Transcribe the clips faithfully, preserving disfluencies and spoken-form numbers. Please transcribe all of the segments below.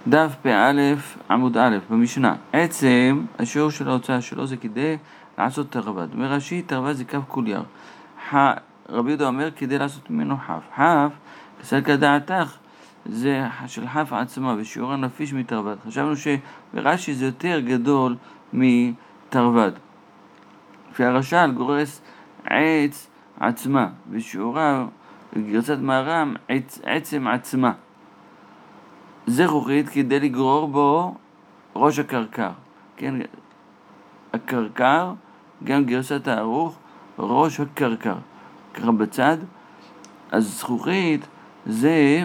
דף פ"א עמוד א' במשנה. עצם השיעור של ההוצאה שלו זה כדי לעשות תרווד. אומר רש"י, תרווד זה קו קולייר. רבי יהודה אומר כדי לעשות ממנו חף. חף, כסלקא דעתך, זה של חף עצמה ושיעור הנפיש מתרווד. חשבנו שברש"י זה יותר גדול מתרווד. לפי הרש"ל גורס עץ עצמה ושיעורה גרסת מהר"ם עץ, עצם עצמה. זכוכית כדי לגרור בו ראש הקרקר. כן, הקרקר, גם גרסת הערוך, ראש הקרקר. ככה בצד. אז זכוכית זה,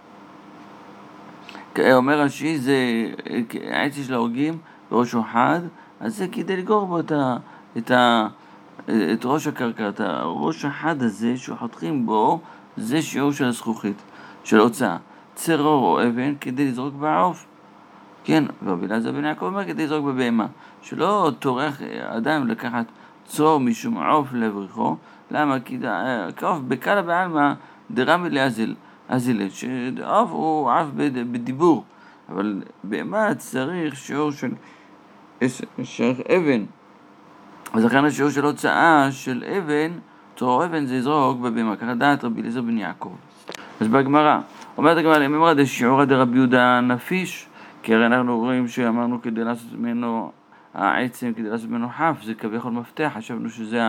אומר רש"י, זה העץ של ההוגים בראשו חד, אז זה כדי לגרור בו את, ה, את, ה, את ראש הקרקר, את הראש החד הזה שחותכים בו, זה שיעור של הזכוכית, של הוצאה. צרור או אבן כדי לזרוק בעוף. כן, ורבי אלעזר בן יעקב אומר כדי לזרוק בבהמה. שלא טורח אדם לקחת צרור משום עוף לבריחו. למה? כי עוף בקלה בעלמא דרמי לאזיל. אזילת, שעוף הוא עף בדיבור. אבל בהמה צריך שיעור של, של אבן. אז לכן השיעור של הוצאה של אבן, צרור אבן זה יזרוק בבהמה. ככה דעת רבי אלעזר בן יעקב. אז בגמרא, אומרת הגמרא, אם אמרה דשיעורא דרבי יהודה נפיש, כי הרי אנחנו רואים שאמרנו כדי לעשות ממנו העצם, כדי לעשות ממנו חף, זה כביכול מפתח, חשבנו שזה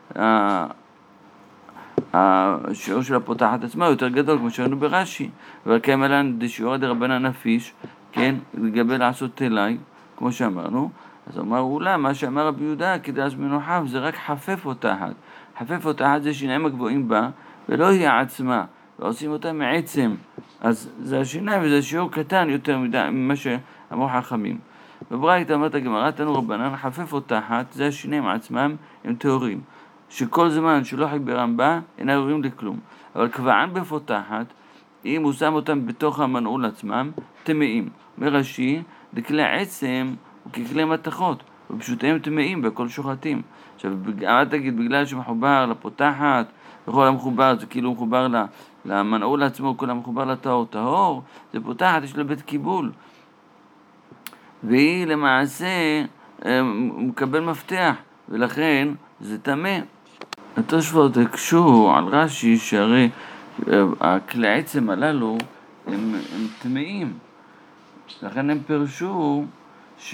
השיעור של הפותחת עצמה יותר גדול, כמו שראינו ברש"י, אבל כמלן דשיעורא דרבנן נפיש, כן, לגבי לעשות תלאי, כמו שאמרנו, אז אמר אולי, מה שאמר רבי יהודה, כדי לעשות ממנו חף, זה רק חפף פותחת. חפף פותחת זה שיניים הגבוהים בה, ולא היא עצמה. ועושים אותה מעצם, אז זה השיניים וזה שיעור קטן יותר ממה שאמרו חכמים. בברייתא אומרת הגמרא, תנו רבנן, חפף או תחת, זה השיניים עצמם, הם טהורים, שכל זמן שלא חיברם בה, אינם ראויים לכלום. אבל כבען בפותחת, אם הוא שם אותם בתוך המנעול עצמם, טמאים. אומר רש"י, דכלי עצם וככלי מתכות, ופשוטם טמאים והכל שוחטים. עכשיו, אל תגיד, בגלל שמחובר לפותחת, וכל המחובר, זה כאילו מחובר למנעול עצמו, כל המחובר לטהור. טהור, זה פותחת, יש לה בית קיבול. והיא למעשה מקבל מפתח, ולכן זה טמא. התוספות הקשו על רש"י שהרי הכלי עצם הללו הם, הם טמאים. לכן הם פרשו ש...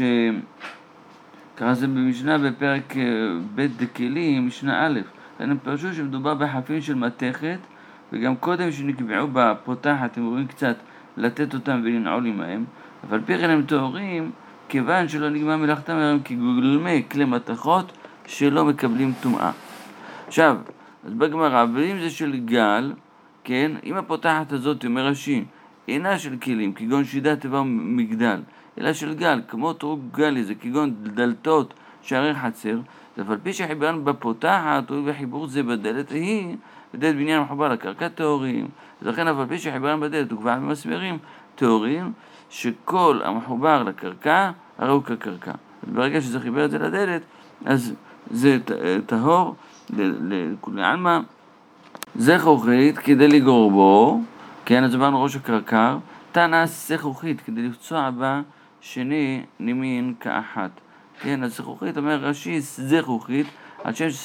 ככה זה במשנה בפרק בית דקלים, משנה א', הם פרשו שמדובר בחפים של מתכת, וגם קודם שנקבעו בפותחת, הם רואים קצת לתת אותם ולנעול עמהם, אבל פיכן הם טהורים, כיוון שלא נגמר מלאכתם, הם כגולמי כלי מתכות שלא מקבלים טומאה. עכשיו, אז בגמרא, אבל אם זה של גל, כן, אם הפותחת הזאת, אומר רש"י, אינה של כלים, כגון שידה תיבה מגדל, אלא של גל, כמו תרוג גלי, זה כגון דלתות שערי חצר, אף על פי שחיברן בפותחת, הוא בחיבור זה בדלת, היא בדלת בניין מחובר לקרקע טהורים, ולכן אף על פי שחיברן בדלת הוא קבע במסמרים טהורים, שכל המחובר לקרקע, הרי הוא כקרקע. ברגע שזה חיבר את זה לדלת, אז זה טהור לכולי עלמא. זכוכית כדי לגרור בו, כן, אז עברנו ראש הקרקר, תנס זכוכית כדי לפצוע בה שני נימין כאחת. כן, אז זכוכית, אומר רש"י, זכוכית, על שם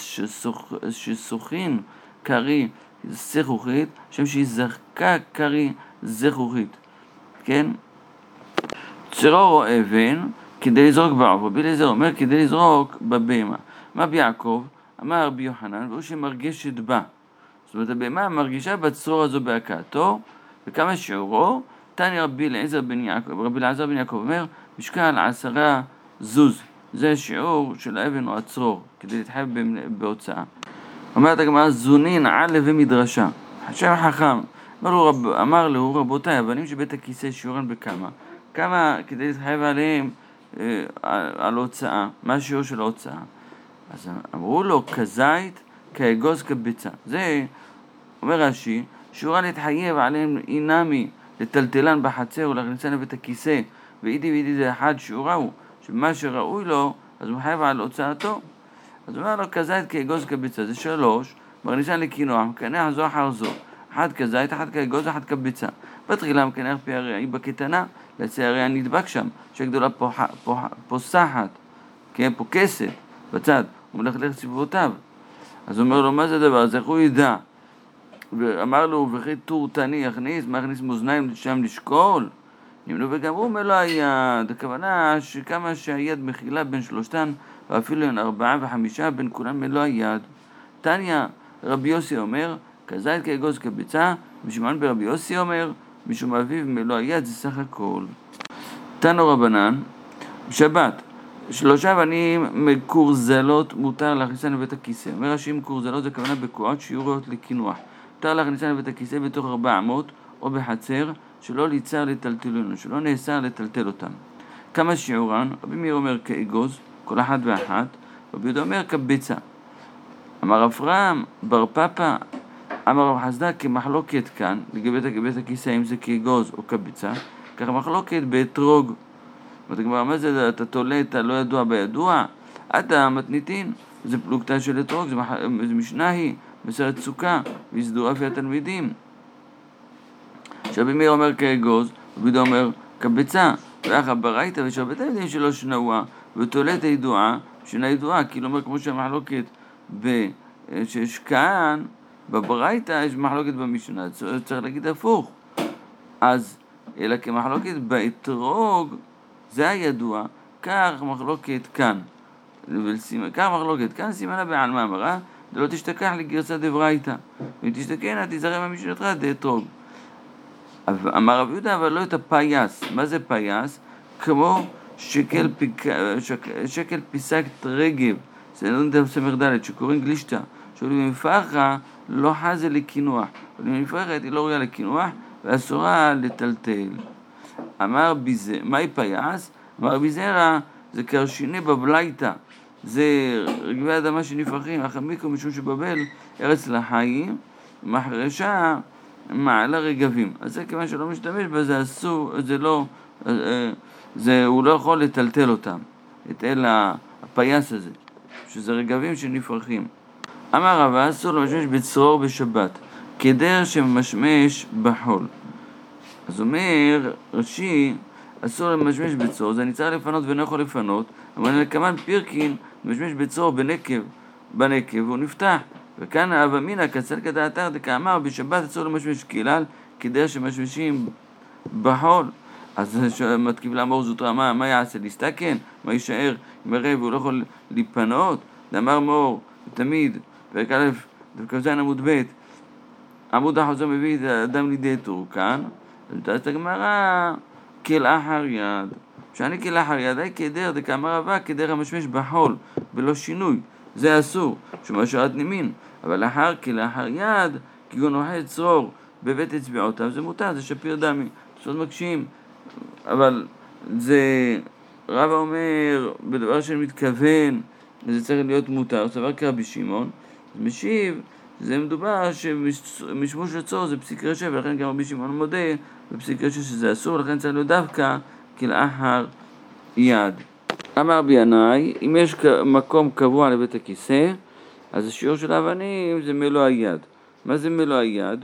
שסוכין קרי זכוכית, שם שהיא זרקה קרי זכוכית. כן? צרור או אבן כדי לזרוק בעוף, רבי אליעזר אומר כדי לזרוק בבהמה. מה ביעקב? אמר רבי יוחנן, והוא שמרגישת בה. זאת אומרת, הבהמה מרגישה בצרור הזו בהכאתו, וכמה שיעורו, תני רבי אלעזר בן יעקב, רבי אלעזר בן יעקב אומר, משקל עשרה זוז. זה השיעור של האבן או הצרור, כדי להתחייב בהוצאה. אומרת הגמרא, זונין עלה ומדרשה. שם חכם, אמר לו, רב, אמר לו רבותיי, הבנים שבית הכיסא שיעורן בכמה. כמה כדי להתחייב עליהם אה, על, על הוצאה. מה השיעור של ההוצאה? אז אמרו לו, כזית, כאגוז, כביצה. זה, אומר רש"י, שיעורן להתחייב עליהם אינמי, לטלטלן בחצר ולהכניסן לבית הכיסא, ואידי ואידי זה אחד שיעורהו, שמה שראוי לו, אז הוא חייב על הוצאתו. אז הוא אומר לו, כזית כאגוז כביצה, זה שלוש, מכניסן לקינוח, מקנח זו אחר זו, אחד כזית, אחד כאגוז, אחד כביצה. בתחילה מקנח פי הראי בקטנה, לצערי הנדבק שם, שהגדולה פוח, פוח, פוסחת, כן, פוקסת בצד, הוא מלכלך סביבותיו. אז הוא אומר לו, מה זה הדבר הזה? איך הוא ידע? ואמר לו, וכי טור תני יכניס, מה יכניס מאזניים שם לשקול? נמנו וגמרו מלוא היד, הכוונה שכמה שהיד מכילה בין שלושתן, ואפילו בין ארבעה וחמישה, בין כולם מלוא היד. תניא, רבי יוסי אומר, כזית כאגוז כביצה, ושמעון ברבי יוסי אומר, משום אביו מלוא היד זה סך הכל. תנו רבנן, בשבת, שלושה אבנים מקורזלות מותר להכניסן לבית הכיסא. אומר רש"י מקורזלות זה כוונה בקועות שיהיו ראויות לקינוח. מותר להכניסן לבית הכיסא בתוך ארבע אמות או בחצר, שלא ליצר לטלטלון, שלא נאסר לטלטל אותם. כמה שיעורן? רבי מאיר אומר כאגוז, כל אחת ואחת, רבי יהודה אומר כביצה. אמר אברהם, בר פפא, אמר רב חסדא כמחלוקת כאן, לגבי בית הכיסא אם זה כאגוז או כביצה, ככה מחלוקת באתרוג. ואתה כבר, מה זה, אתה תולה את הלא ידוע בידוע? אתה מתניתין, זה פלוגתא של אתרוג, זה, מח... זה משנה היא, מסרת סוכה, והסדורה לפי התלמידים. שרבי מאיר אומר כאגוז, רבי יהודה אומר כביצה, ואחר ברייתא ושרבי תלמידים שלא שנאוה, ותולה את הידועה, שנה ידועה, כאילו אומר כמו שהמחלוקת ב... שיש כאן, בברייתא יש מחלוקת במשנה, צריך להגיד הפוך. אז, אלא כמחלוקת באתרוג, זה הידוע, כך מחלוקת כאן. כך מחלוקת כאן, סימנה בעלמא אמרה, דלא תשתכח לגרסא דברייתא. ואם תשתכנה, תזרע במשנתך דאתרוג. אמר רבי יהודה, אבל לא את הפייס. מה זה פייס? כמו שקל, פיק... שק... שקל פיסקת רגב, זה נדון סמך ד' שקוראים גלישתא, שאולים במפרחה לא חזה לקינוח, אבל במפרחת היא לא ראויה לקינוח, ואסורה לטלטל. אמר ביזה, מהי פייס? אמר ביזרה, זה קרשיני בבלייתא, זה רגבי אדמה שנפרחים, אך המיקרו משום שבבל, ארץ לחיים, מחרשה, מעלה רגבים. אז זה כיוון שלא משתמש בה, זה אסור, זה לא, זה, הוא לא יכול לטלטל אותם, את אלה הפייס הזה, שזה רגבים שנפרחים. אמר רבא, אסור למשמש בצרור בשבת, כדר שמשמש בחול. אז אומר רש"י, אסור למשמש בצרור, זה אני צריך לפנות ואינו יכול לפנות, אבל כמן פירקין משמש בצרור בנקב, בנקב, והוא נפתח. וכאן אב אמינא כצל כדעתך דקאמר, בשבת אסור למשמש כלל, כדר שמשמשים בחול. אז מתקיף לאמור זוטרא, מה, מה יעשה? להסתכן? מה יישאר עם הרב? הוא לא יכול להיפנות? דאמר מור, תמיד, פרק א', דווקא זין עמוד ב', עמוד החוזר מביא את האדם לידי טור כאן, אז הגמרא כלאחר יד. שאני כלאחר יד, אי כדר, דקאמר רבא, כדר המשמש בחול, בלא שינוי. זה אסור, שמה שעת נימין. אבל לאחר כלאחר יד, כגון אוכל צרור בבית אצבעותיו, זה מותר, זה שפיר דמי. זאת מקשים. אבל זה, רבא אומר, בדבר שאני מתכוון, זה צריך להיות מותר, סבר כרבי שמעון, אז משיב, זה מדובר שמשמוש לצור זה פסיק רשע, ולכן גם רבי שמעון מודה בפסיק רשע שזה אסור, ולכן צריך להיות דווקא כלאחר יד. אמר בינאי, אם יש מקום קבוע לבית הכיסא, אז השיעור של האבנים זה מלוא היד. מה זה מלוא היד?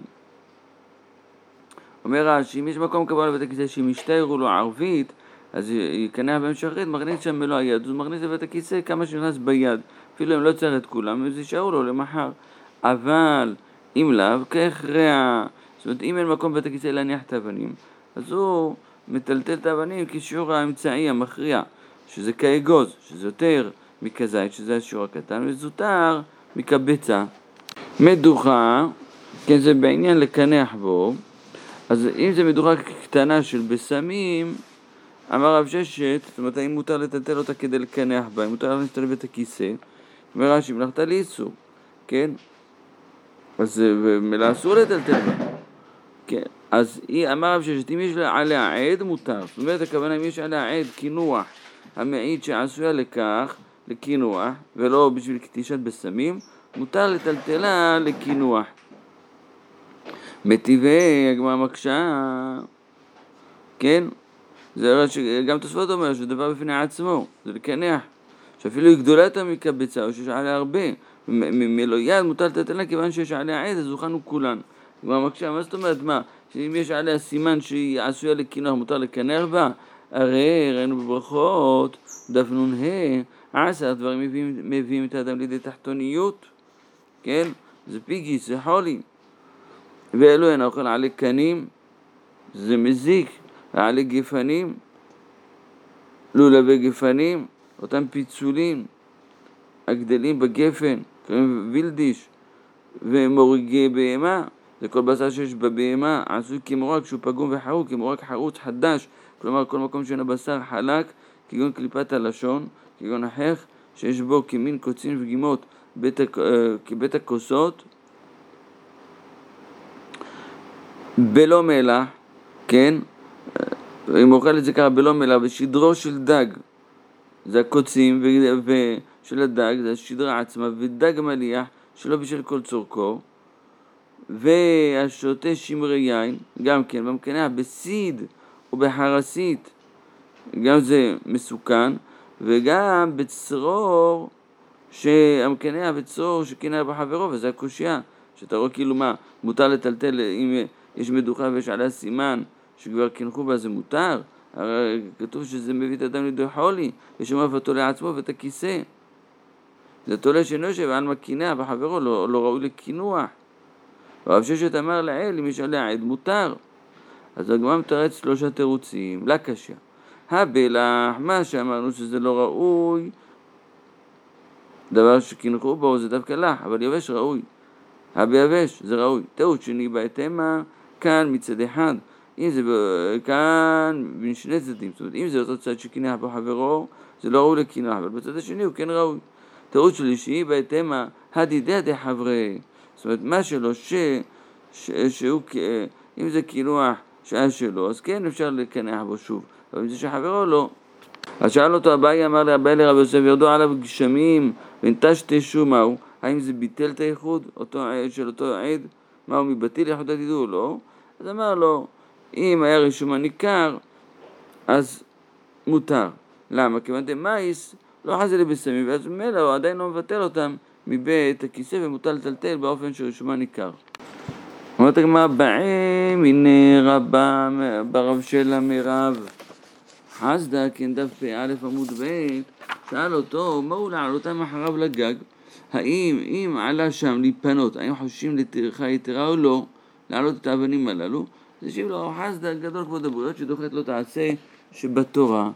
אומר רש"י, אם יש מקום קבוע לבית הכיסא שאם ישתיירו לו ערבית, אז יקנח בהמשכית, מכניס שם מלוא היד, אז הוא מכניס לבית הכיסא כמה שנכנס ביד, אפילו אם לא צריך את כולם, אז יישארו לו למחר. אבל אם לאו, כהכרע, זאת אומרת, אם אין מקום בבית הכיסא להניח את האבנים, אז הוא מטלטל את האבנים כשיעור האמצעי המכריע, שזה כאגוז, שזה יותר מכזית, שזה השיעור הקטן, וזוטר מקבצה. מדוחה, כן, זה בעניין לקנח בו, אז אם זה מדוחה קטנה של בסמים, אמר רב ששת, זאת אומרת, האם מותר לטלטל אותה כדי לקנח בה, אם מותר להכניס אותה לבית הכיסא, אומר רש"י, מלאכתה לאיסור, כן? אז מלא אסור לטלטל בה. כן, אז היא אמר רב ששת, אם יש עליה עד, מותר. זאת אומרת, הכוונה, אם יש עליה עד, כינוח, המעיד שעשויה לכך, לכינוח, ולא בשביל קטישת בסמים, מותר לטלטלה לכינוח. מטבעי הגמרא מקשה, כן? זה גם תוספות אומר שזה דבר בפני עצמו, זה לקנח, שאפילו היא גדולה יותר מקבצה, או שיש עליה הרבה, מלוא יד מותר לטלטלה כיוון שיש עליה עד, אז זוכנו כולן. הגמרא מקשה, מה זאת אומרת, מה? שאם יש עליה סימן שהיא עשויה לקינוח מותר לקנח בה, הרי ראינו בברכות, דף נ"ה, עשר הדברים מביאים, מביאים את האדם לידי תחתוניות, כן? זה פיגיס, זה חולי. ואלו אין אוכל עלי קנים, זה מזיק, עלי גפנים, לולבי גפנים, אותם פיצולים הגדלים בגפן, קוראים וילדיש, ומורגי בהמה, זה כל בשר שיש בבהמה, עשוי כמורק שהוא פגום וחרוץ, כמורק חרוץ חדש, כלומר כל מקום שאין הבשר חלק, כגון קליפת הלשון, כגון החך, שיש בו כמין קוצין וגימות, בית, כבית הכוסות, בלא מלח, כן, אם אוכל את זה ככה בלא מלח, בשדרו של דג, זה הקוצים של הדג, זה השדרה עצמה, ודג מליח, שלא בשל כל צורכו, והשותה שמרי יין, גם כן, במקנח בסיד או בחרסית, גם זה מסוכן, וגם בצרור, שהמקנח בצרור שקינח בחברו, וזה הקושיה, שאתה רואה כאילו מה, מותר לטלטל, אם יש מדוחה ויש עליה סימן, שכבר קנחו בה זה מותר, הרי כתוב שזה מביא את אדם לידי חולי, ושומע ותולה עצמו ואת הכיסא. זה תולה שאינו יושב על מקינח בחברו, לא, לא ראוי לקינוח. רב ששת אמר לעיל, אם יש עליה עד מותר. אז הגמרא מתרץ שלושה תירוצים, לא קשה. הבלח, מה שאמרנו שזה לא ראוי, דבר שקנחו בו זה דווקא לך, אבל יבש ראוי. הביבש זה ראוי. טעות שני בהתאמה, כאן מצד אחד, אם זה כאן בין שני צדדים, זאת אומרת, אם זה אותו צד שקינח בו חברו, זה לא ראוי לקינוח, אבל בצד השני הוא כן ראוי. טעות שלישי בהתאמה, הדידה דחברי, זאת אומרת, מה שלו ש... ש... שהוא, אם זה קינוח שהיה שלו, אז כן אפשר לקנח בו שוב, אבל אם זה שחברו לא. אז שאל אותו אביי, אמר לאביי לרבי יוסף, ירדו עליו גשמים ונטשטשו, מהו? האם זה ביטל את הייחוד אותו, של אותו עד? מהו מבטיל ייחוד תדעו? לא. אז אמר לו, אם היה רישום ניכר, אז מותר. למה? כיוון דמאיס לא חזה לי בסמים, ואז ממילא הוא עדיין לא מבטל אותם מבית הכיסא, ומותר לטלטל באופן שרישומה ניכר. אומרת הגמרא, באה מיני רבה ברב שלה מרב חסדה, כן דף א' עמוד ב', שאל אותו, מהו לעלותם אחריו לגג? האם, אם עלה שם להיפנות, האם חוששים לטרחה יתרה או לא, לעלות את האבנים הללו? זה שיב לו, חסדה גדול כבוד הבריות, שדוחת לו תעשה שבתורה.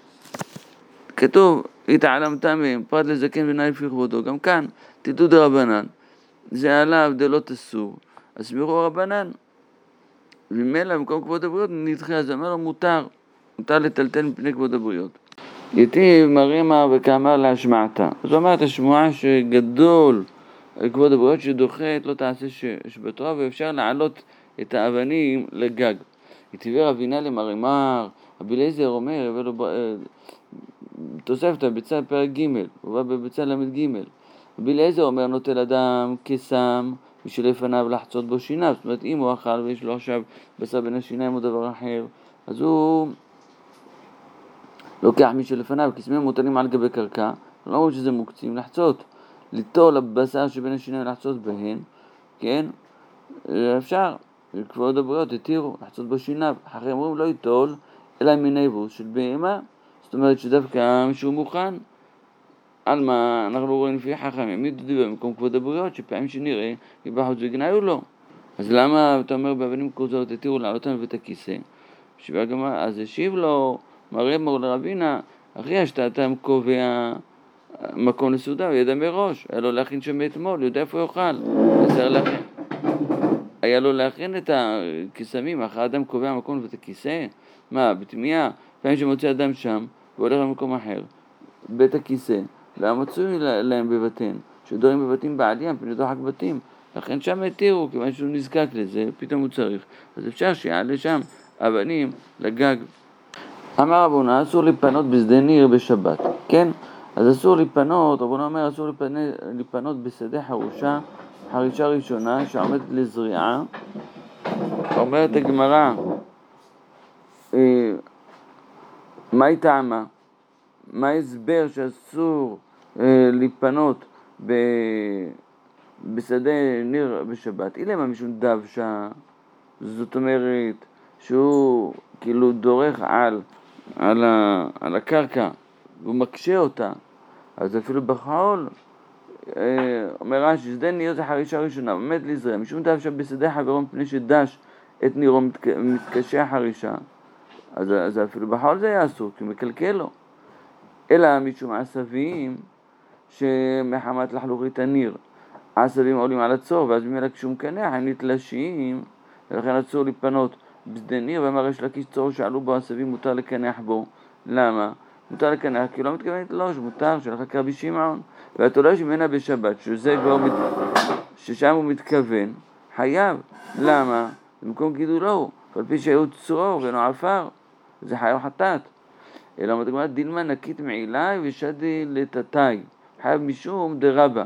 כתוב, התעלמתם מהם, פרט לזקן ונאי לפי כבודו. גם כאן, תדעו דרבנן, זה עליו דלא תסור, אז סבירו רבנן. וממילא במקום כבוד הבריות נדחה, אז אמר לו מותר, מותר לטלטל מפני כבוד הבריות. יתיב מרימה וכאמר להשמעתה. אז אומרת השמועה שגדול כבוד הבריות שדוחת לא תעשה שבתורה, ואפשר לעלות את האבנים לגג. יתיבי רבינה למרימר, רבי אליעזר אומר, אבל הוא תוספת בצד פרק ג', הוא בא בצד למד ג'. רבי אליעזר אומר, נוטל אדם כסם משלפניו לחצות בו שיניו, זאת אומרת אם הוא אכל ויש לו עכשיו בשר בין השיניים או דבר אחר, אז הוא לוקח משלפניו, כסמים מוטלים על גבי קרקע, לא אומרים שזה מוקצים, לחצות, ליטול הבשר שבין השיניים לחצות בהן, כן? אפשר, כבוד הבריות התירו, לחצות בו שיניו, אחרי אומרים לא יטול, אלא מיני בוס של בהמה, זאת אומרת שדווקא שהוא מוכן, על מה אנחנו רואים לפי חכמים, מי דודי במקום כבוד הבריות, שפעמים שנראה, יבחוץ וגנאיו לו. אז למה אתה אומר באבנים כוזות, התירו לעלותם בבית הכיסא? אז השיב לו, מראה מור לרבינה, אחרי השתעתם קובע מקום לסעודה, הוא ידע מראש, היה לו להכין שם אתמול, יודע איפה הוא יאכל, להכין. היה לו להכין את הכיסמים, אחרי האדם קובע מקום לבית הכיסא, מה, בתמיעה, פעמים שמוצא אדם שם, והולך למקום אחר, בית הכיסא, לא מצוי להם בבתים, שדורים בבתים בעליים, פני דוחק בתים, לכן שם התירו, כיוון שהוא נזקק לזה, פתאום הוא צריך, אז אפשר שיעלה שם אבנים לגג. אמר רבונה, אסור לפנות בשדה ניר בשבת, כן? אז אסור לפנות, רבונה אומר, אסור לפנות בשדה חרושה, חרישה ראשונה שעומדת לזריעה. אומרת הגמרא, מה היא טעמה? מה ההסבר שאסור לפנות בשדה ניר בשבת? אילמה משום דבשה, זאת אומרת שהוא כאילו דורך על, על, ה, על הקרקע והוא מקשה אותה, אז אפילו בחול, אומר רש"י, שדה ניר זה חרישה ראשונה, עומד לזרם, משום דווקא בשדה חברו מפני שדש את נירו מתקשה חרישה, אז, אז אפילו בחול זה היה אסור, כי הוא מקלקל לו. אלא משום עשבים שמחמת לחלוכית הניר, העשבים עולים על הצור, ואז ממילא כשהוא מקנח הם נתלשים, ולכן אסור לפנות בשדה ניר, ואמר יש לקיש צור שעלו בו עשבים מותר לקנח בו. למה? מותר לקנח כי לא מתכוון לתלוש, מותר שלך רבי שמעון, והתולש ממנה בשבת, שזה כבר מת... ששם הוא מתכוון, חייב. למה? במקום גידולו, על פי שהיו צרור ואינו עפר, זה חייב חטאת. אלא מדגמא דילמה נקית מעילי ושדי לטאטאי, חייב משום דרבה.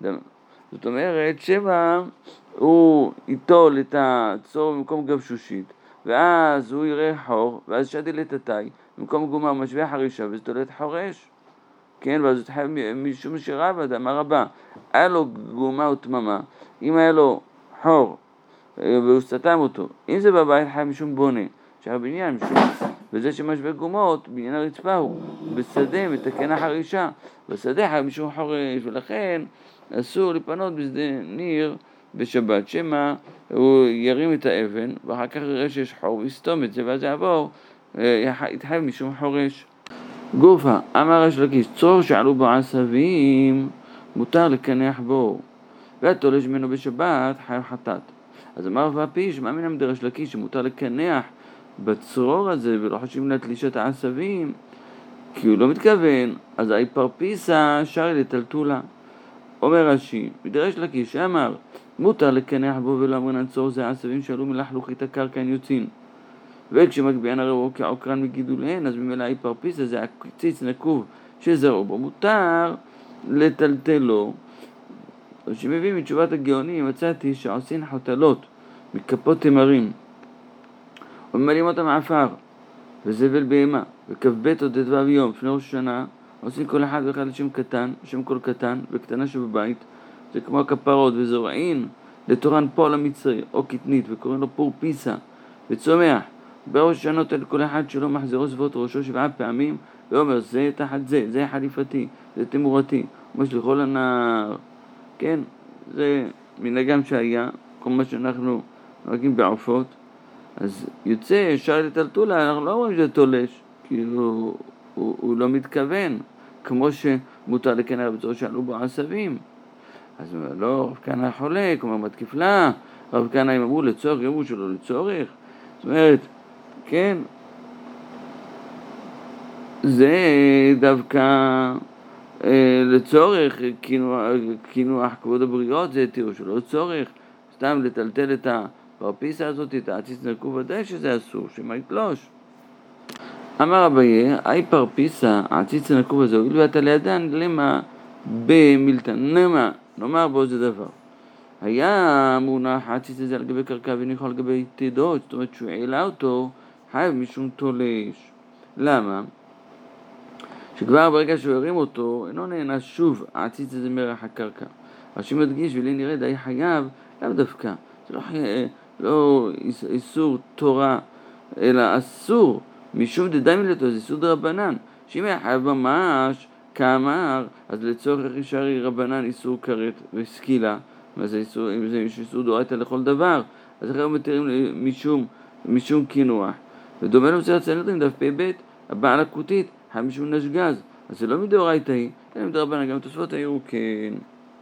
זאת אומרת שמה הוא ייטול את הצור במקום גבשושית, ואז הוא יראה חור, ואז שדי לטאטאי, במקום גומה הוא משווה חרישה וזה תולת חורש. כן, ואז הוא חייב משום שרבה, דאמר רבה, היה לו גומה ותממה, אם היה לו חור והוא סתם אותו, אם זה בבית חייב משום בונה, שהיה בניין משום, וזה שמשווה גומות, בניין הרצפה הוא בשדה מתקן החרישה, בשדה חייב משום חורש, ולכן אסור לפנות בשדה ניר בשבת, שמה הוא ירים את האבן, ואחר כך יראה שיש חור ויסתום את זה, ואז יעבור, יתחייב משום חורש. גופה, אמר יש לקיש, צור שעלו בו עשבים, מותר לקנח בו, והתולש ממנו בשבת, חייב חטאת. אז אמר והפיש, מה מן המדרש לקיש, שמותר לקנח בצרור הזה, ולא חושבים לתלישת העשבים, כי הוא לא מתכוון, אז האי פרפיסה שרי לטלטולה. אומר רש"י, מדרש לקיש, אמר, מותר לקנח בו ולא אמרנן צור זה העשבים שעלו מלחלוכית הקרקע יוצאים. וכשמגביען הראו כעוקרן מגידוליהן, אז ממילא האי פרפיסה זה הציץ נקוב שזרעו בו, מותר לטלטלו. שמביא מתשובת הגאונים, מצאתי שעושים חוטלות מכפות תמרים וממלאים אותם עפר וזבל בהמה וכ"ב עוד ד' יום לפני ראש השנה, עושים כל אחד ואחד לשם קטן, לשם כל קטן וקטנה שבבית, זה כמו הכפרות, וזורעין לתורן פועל המצרי או קטנית וקוראים לו פור פיסה וצומח בראש השנה נותן כל אחד שלא מחזירו סביבות ראשו שבעה פעמים ואומר זה תחת זה, זה חליפתי, זה תמורתי, ומשליחו לנער. כן, זה מנהגם שהיה, כל מה שאנחנו נוהגים בעופות, אז יוצא שרי לטלטולה, אנחנו לא אומרים שזה תולש, כי הוא, הוא, הוא לא מתכוון, כמו שמותר לקנח בצור שעלו בו עשבים. אז לא, רב כהנא חולק, אומר מתקיף לה, רב כהנא אם אמרו לצורך, אמרו שלא לצורך, זאת אומרת, כן, זה דווקא לצורך, קינוח כבוד הבריות, זה תראו שלא צורך, סתם לטלטל את הפרפיסה הזאת, את העציץ נקוב, ודאי שזה אסור, שמה יתלוש. אמר אביי, אי פרפיסה, העציץ הנקוב הזה, הואיל ואתה לידן, למה במילתן, נמה, נאמר בו זה דבר. היה מונח העציץ הזה על גבי קרקע וניחו על גבי תדות, זאת אומרת שהוא העלה אותו, חייב משום תולש. למה? שכבר ברגע שהוא הרים אותו, אינו נהנה שוב, העציץ הזה מרח הקרקע. רש"י מדגיש, ולי נראה די חייב, לאו דווקא. זה לא, חי... לא איסור תורה, אלא אסור, משום דדי מילתו, זה איסור דרבנן. שאם היה חייב ממש, כאמר, אז לצורך ישרי רבנן איסור כרת וסקילה. מה זה איסור? אם זה איסור דורייתא לכל דבר, אז אחרי הוא מתירים משום, משום קינוח. ודומה למסכת סנהדרין דף פ"ב, הבעל הכותית, חייב משום נשגז, אז זה לא מדאורייתא היא, אלא מדרבנן, גם תוספות היו כן.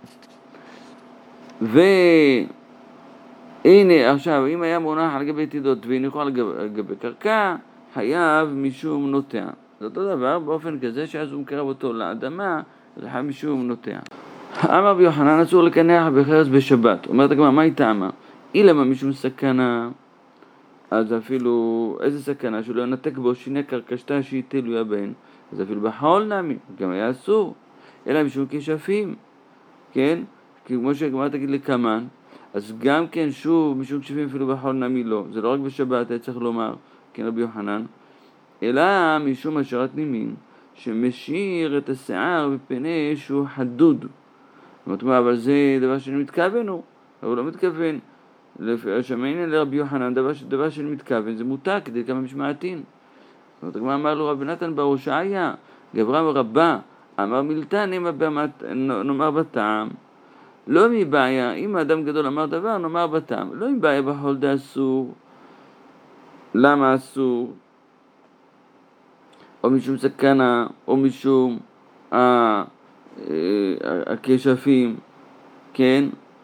והנה עכשיו, אם היה מונח על גבי תדות והניחו על גבי, על גבי קרקע, חייב משום נוטע. זה אותו דבר באופן כזה שאז הוא מקרב אותו לאדמה, זה חייב משום נוטע. אמר רבי יוחנן, אסור לקנח בחרס בשבת. אומרת הגמרא, מה היא טעמה? אילמה משום סכנה, אז אפילו איזה סכנה שלא ינתק בו שיני קרקשתה שהיא תלויה בהן, אז אפילו בחול נמי, גם היה אסור, אלא משום כשפים, כן? כי כמו שהגמרא תגיד לקמן, אז גם כן שוב משום כשפים אפילו בחול נמי לא, זה לא רק בשבת, היה צריך לומר, כן רבי יוחנן, אלא משום השארת נימין, שמשאיר את השיער בפני שהוא חדוד. זאת אומרת, אבל זה דבר שאני מתכוון הוא, אבל הוא לא מתכוון, שמעניין לרבי יוחנן, דבר, דבר של מתכוון, זה מותר כדי כמה משמעתין. זאת אומרת, אמר לו רבי נתן בר הושעיה, גברה ורבה, אמר מילתא נאמר בטעם. לא מבעיה, אם האדם גדול אמר דבר, נאמר בטעם. לא מבעיה בכל דה אסור. למה אסור? או משום סכנה, או משום הכשפים, כן?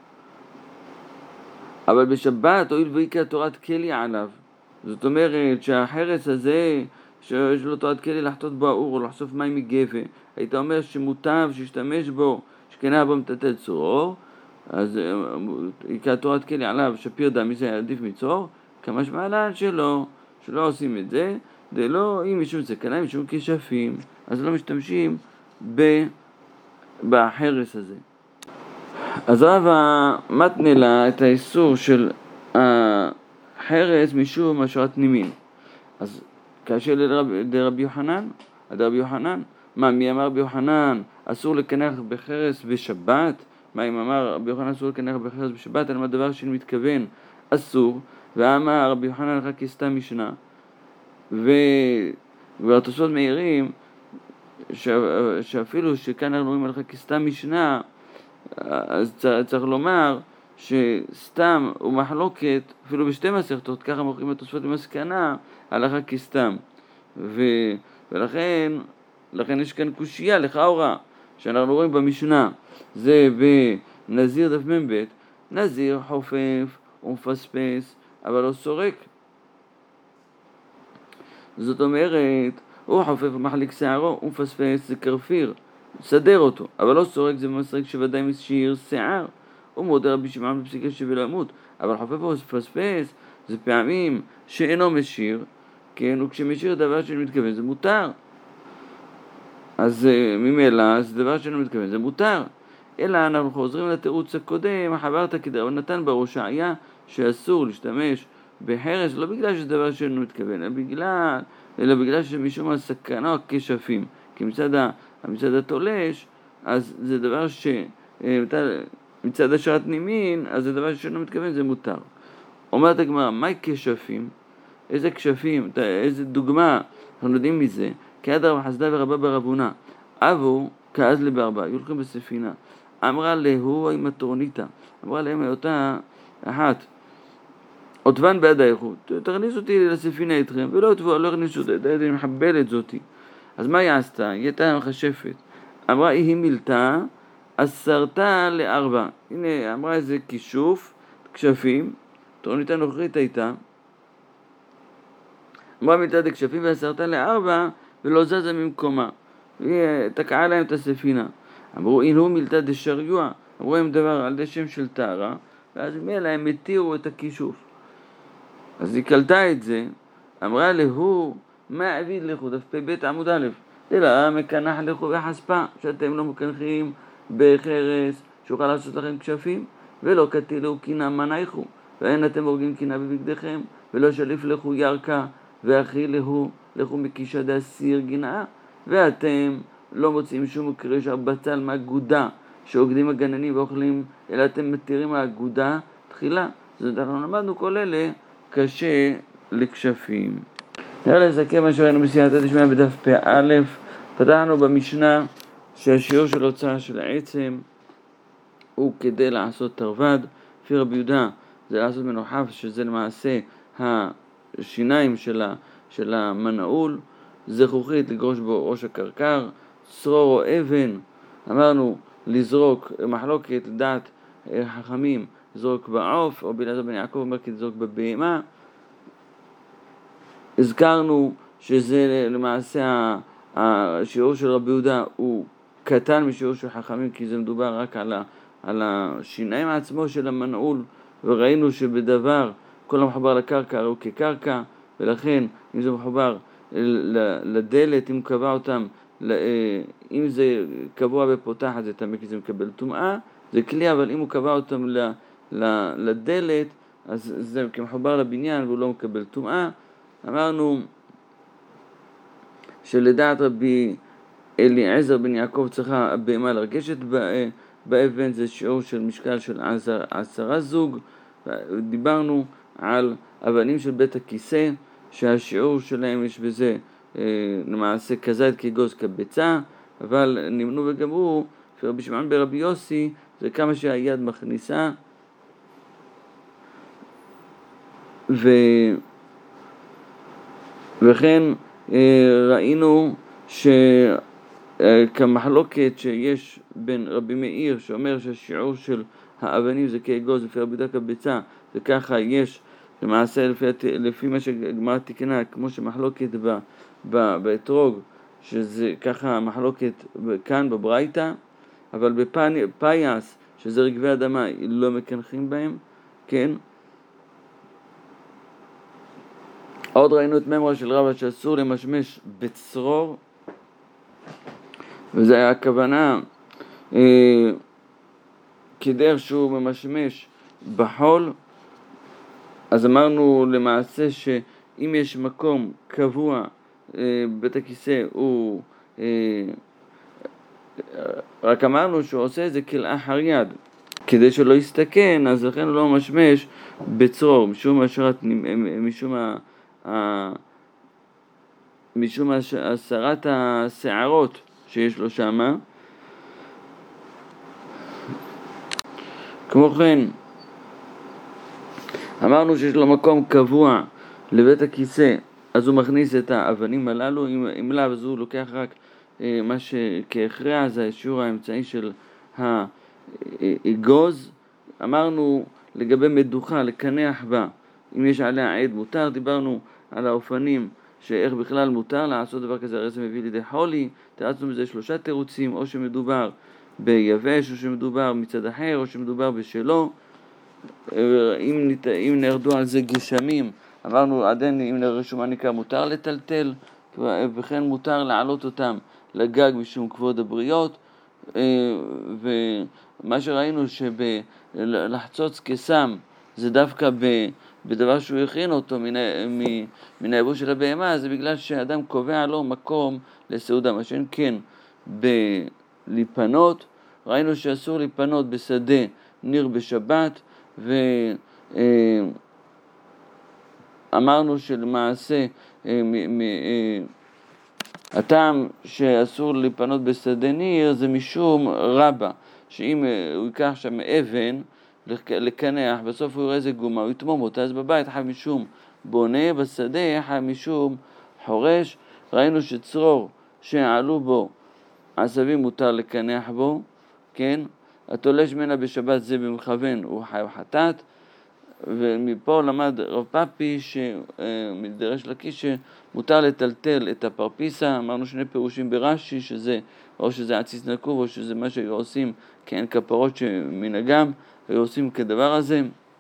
אבל בשבת, הואיל ויקרא תורת כלי עליו, זאת אומרת שהחרס הזה, שיש לו תורת כלי לחטות בו האור או לחשוף מים מגפה, היית אומר שמוטב שישתמש בו, שכנה בו מטטל צרור, אז יקרא תורת כלי עליו, שפיר דם, מזה עדיף מצור, כמה שמעלן שלא, שלא עושים את זה, זה לא, אם משום סכנה, משום כשפים, אז לא משתמשים בחרס הזה. אז רבא מתנה לה את האיסור של החרס משום השראת נימין. אז כאשר לרבי יוחנן, לרבי יוחנן, מה, מי אמר רבי יוחנן אסור לקנח בחרס בשבת? מה אם אמר רבי יוחנן אסור לקנח בחרס בשבת? על מה דבר שמתכוון אסור, ואמר רבי יוחנן רק כסתם משנה. והתוספות מעירים שאפילו שכאן אנחנו רואים עליך כסתם משנה, אז צריך לומר שסתם הוא מחלוקת, אפילו בשתי מסכתות, ככה מוכרים התוספות למסקנה, הלכה כסתם. ו... ולכן לכן יש כאן קושייה, לכאורה, שאנחנו רואים במשנה, זה בנזיר דף מ"ב, נזיר חופף ומפספס, אבל לא סורק. זאת אומרת, הוא חופף ומחליק שערו, ומפספס זה קרפיר, סדר אותו, אבל לא סורק זה מסרק שוודאי משאיר שיער. הוא מודה רבי שמעון בפסיקה שווה למות, אבל חופף ומפספס זה פעמים שאינו משאיר, כן, וכשמשאיר דבר שאינו מתכוון זה מותר. אז ממילא זה דבר שאינו מתכוון זה מותר. אלא אנחנו חוזרים לתירוץ הקודם, החברת כדרבן נתן בר הושעיה שאסור להשתמש בחרס, לא בגלל שזה דבר שאינו מתכוון, אלא בגלל, אלא בגלל שמשום הסכנה או הכשפים, כי מצד, מצד התולש, אז זה דבר ש... מצד השרת נימין, אז זה דבר שאינו מתכוון, זה מותר. אומרת הגמרא, מה כשפים? איזה כשפים? איזה דוגמה? אנחנו יודעים מזה. כי אדר וחסדה ורבה ברבונה. אבו כעז לברבה, יולכים בספינה. אמרה להוא עם התורניתה. אמרה להם אותה אחת. עוטבן ביד האיכות. תכניס אותי לספינה איתכם, ולא עוטבו, לא הכניסו אותי, אני מחבלת זאתי. אז מה היא עשתה? היא הייתה מחשפת. אמרה, היא מילתה, אסרתה לארבע. הנה, אמרה איזה כישוף, כשפים, תורניתה נוכרית הייתה. אמרה מילתה דקשפים ואסרתה לארבע, ולא זזה ממקומה. היא תקעה להם את הספינה. אמרו, הנה הוא מילתה דשריוע. אמרו הם דבר על די שם של טהרה, ואז מילה הם מתירו את הכישוף. אז היא קלטה את זה, אמרה להוא, מה עביד לכו, דף פי בית עמוד א', אלא מקנח לכו בחספה, שאתם לא מקנחים בחרס, שאוכל לעשות לכם כשפים, ולא קטילו קינה מנייכו, ואין אתם הורגים קינה בבגדיכם, ולא שליף לכו ירקה, ואחי להוא, לכו מקישה דסיר גנאה, ואתם לא מוצאים שום קריש או בצל מהגודה, שעוקדים הגננים ואוכלים, אלא אתם מתירים מהגודה תחילה. זאת אנחנו למדנו כל אלה, קשה לכשפים. נראה לסכם מה שראינו בסייעתא דשמיא בדף פ"א. פתחנו במשנה שהשיעור של הוצאה של העצם הוא כדי לעשות תרווד. לפי רבי יהודה זה לעשות מנוחף, שזה למעשה השיניים של, ה, של המנעול. זכוכית לגרוש בו ראש הקרקר, צרור או אבן, אמרנו לזרוק, מחלוקת לדעת חכמים, לזרוק בעוף, או בלעזר בן יעקב אומר כי לזרוק בבהמה. הזכרנו שזה למעשה השיעור של רבי יהודה הוא קטן משיעור של חכמים, כי זה מדובר רק על, ה, על השיניים עצמו של המנעול, וראינו שבדבר כל המחובר לקרקע הוא כקרקע, ולכן אם זה מחובר לדלת, אם קבע אותם, אם זה קבוע בפותחת זה תמי, כי זה מקבל טומאה, זה כלי, אבל אם הוא קבע אותם לדלת, אז זה כמחובר לבניין והוא לא מקבל טומאה. אמרנו שלדעת רבי אליעזר בן יעקב צריכה הבהמה לרגשת באבן, זה שיעור של משקל של עשר, עשרה זוג, דיברנו על אבנים של בית הכיסא, שהשיעור שלהם יש בזה למעשה כזית כאגוז כביצה, אבל נמנו וגמרו שרבי שמעון ברבי יוסי זה כמה שהיד מכניסה, ו... וכן ראינו שכמחלוקת שיש בין רבי מאיר שאומר שהשיעור של האבנים זה כאגוז לפי רבי יהודה כביצה, וככה יש למעשה לפי, לפי מה שגמרא תיקנה, כמו שמחלוקת ב, ב, באתרוג, שזה ככה מחלוקת כאן בברייתא, אבל בפייס, שזה רגבי אדמה, לא מקנחים בהם, כן? עוד ראינו את ממרה של רבא שאסור למשמש בצרור, וזה היה הכוונה אה, כדרך שהוא ממשמש בחול. אז אמרנו למעשה שאם יש מקום קבוע אה, בית הכיסא, הוא אה, רק אמרנו שהוא עושה את זה כלאחר יד כדי שלא יסתכן, אז לכן הוא לא משמש בצרור משום השרת, משום ה משום הסרת השערות שיש לו שמה. כמו כן אמרנו שיש לו מקום קבוע לבית הכיסא, אז הוא מכניס את האבנים הללו. אם, אם לא, אז הוא לוקח רק אה, מה שכהכרע זה השיעור האמצעי של האגוז. אמרנו לגבי מדוכה לקנח בה, אם יש עליה עד מותר. דיברנו על האופנים שאיך בכלל מותר לעשות דבר כזה, הרי זה מביא לידי חולי. תרצנו בזה שלושה תירוצים, או שמדובר ביבש, או שמדובר מצד אחר, או שמדובר בשלו. אם, נת... אם נרדו על זה גשמים, אמרנו עדיין אם לרשומה ניכר מותר לטלטל, וכן מותר לעלות אותם לגג משום כבוד הבריות. ומה שראינו שבלחצוץ כסם זה דווקא ב... בדבר שהוא הכין אותו מן, מן היבוש של הבהמה, זה בגלל שהאדם קובע לו מקום לסעודה. מה שאין כן בליפנות, ראינו שאסור ליפנות בשדה ניר בשבת, ואמרנו שלמעשה הטעם שאסור ליפנות בשדה ניר זה משום רבה, שאם הוא ייקח שם אבן לקנח, בסוף הוא יראה איזה גומה, הוא יתמום אותה, אז בבית חייב משום בונה, בשדה חייב משום חורש. ראינו שצרור שעלו בו עשבים מותר לקנח בו, כן? התולש מנה בשבת זה במכוון הוא חייב חטאת. ומפה למד רב פאפי שמדרש לקיש שמותר לטלטל את הפרפיסה. אמרנו שני פירושים ברש"י, שזה או שזה עציץ נקוב או שזה מה שעושים כאין כפרות שמנהגם ועושים כדבר הזה.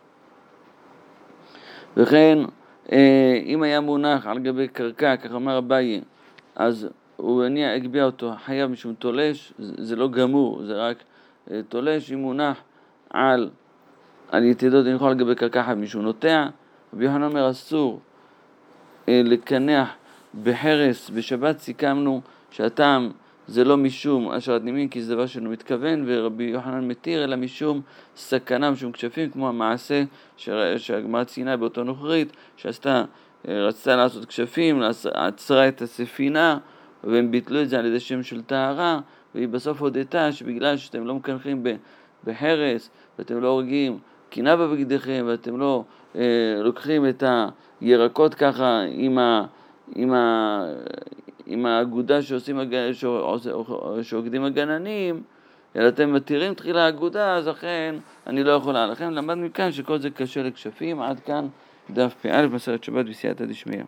וכן אם היה מונח על גבי קרקע, כך אמר אביי, אז הוא הניע, הגביע אותו חייב משום תולש, זה לא גמור, זה רק תולש. אם מונח על על יתדות יכול על גבי קרקע חייב משום נוטע. רבי יוחנן אומר אסור לקנח בחרס בשבת. סיכמנו שהטעם זה לא משום השארת נימין, כי זה דבר שאינו מתכוון, ורבי יוחנן מתיר, אלא משום סכנה, משום כשפים, כמו המעשה שהגמרא ציינה באותו נוכרית, שעשתה, רצתה לעשות כשפים, עצרה את הספינה, והם ביטלו את זה על ידי שם של טהרה, והיא בסוף הודתה שבגלל שאתם לא מקנחים בחרס, ואתם לא הורגים קינה בבגדיכם, ואתם לא אה, לוקחים את הירקות ככה עם ה... עם ה... עם האגודה שעושים שעוקדים הגננים, אלא אתם מתירים תחילה האגודה, אז לכן אני לא יכולה. לכן למד מכאן שכל זה קשה לכשפים. עד כאן דף פ"א מסכת שבת בסייעתא דשמיא.